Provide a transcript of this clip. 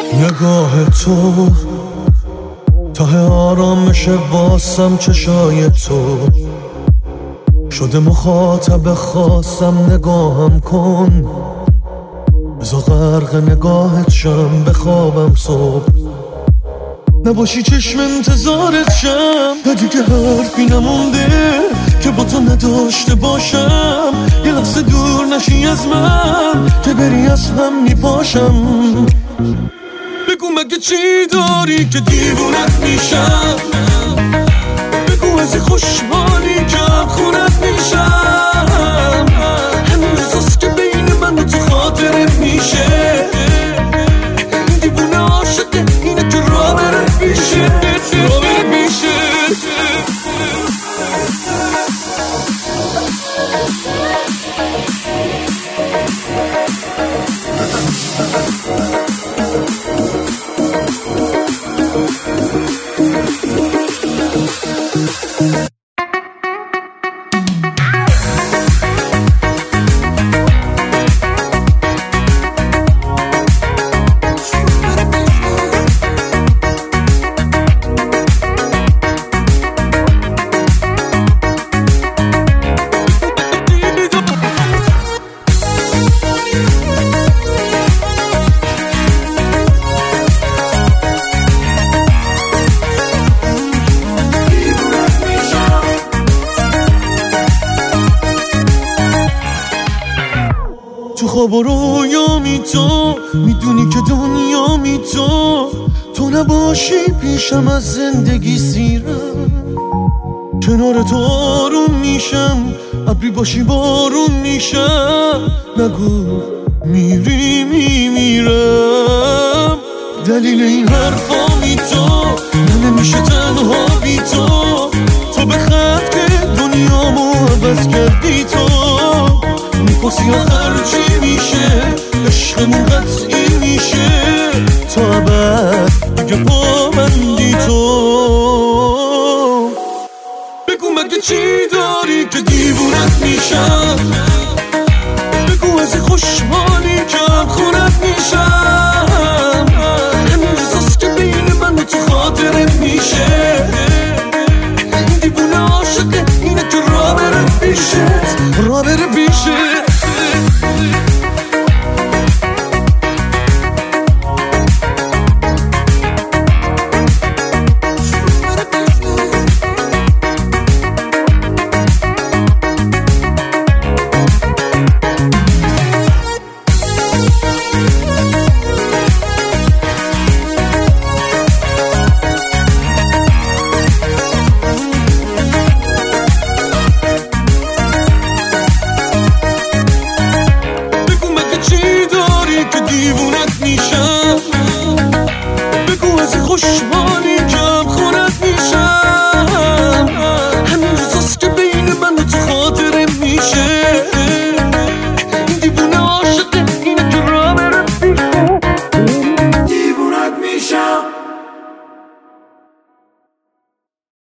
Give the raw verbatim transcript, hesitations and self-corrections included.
نگاه تو ته آرامش واسم، چشای تو شده مخاطب خاصم. نگاهم کن بذار غرق نگاهت شم، بخوابم صبح نباشی چشم انتظارت شم. نه دیگه حرفی نمونده که با تو نداشته باشم. یه لحظه دور نشی از من که بری از هم میپاشم. بگو مگه چی داری که دیوونت میشم. بگو از خوشحالی که هم خونت میشم. همین روزاست که بین من و تو خاطرت میشه. این دیوونه عاشقه اینه که راه بره میشه، راه بره میشه. تو خواب و رویامی تو میدونی که دنیا می تو تو نباشی پیشم از زندگی سیرم. کنار تو آروم میشم، ابری باشی بارون میشم. نگو میری میمیرم. دلیل این حرفا می تو من نمیشه تنها بی تو. تو به خط که دنیامو عوض کردی تو. میپرسی آخر چی میشه، عشقمون قطعی میشه. تا ابد دیگه پابندی تو. بگو مگه چی داری که دیوونت میشم. بگو از خوشحالی که هم خونت میشم. همین روزاست که بین من و تو خاطرت میشه. این دیوونه عاشقه اینه که راه بره پیشه، راه بره پیشه. دیوونت میشم. بگو از خوشحال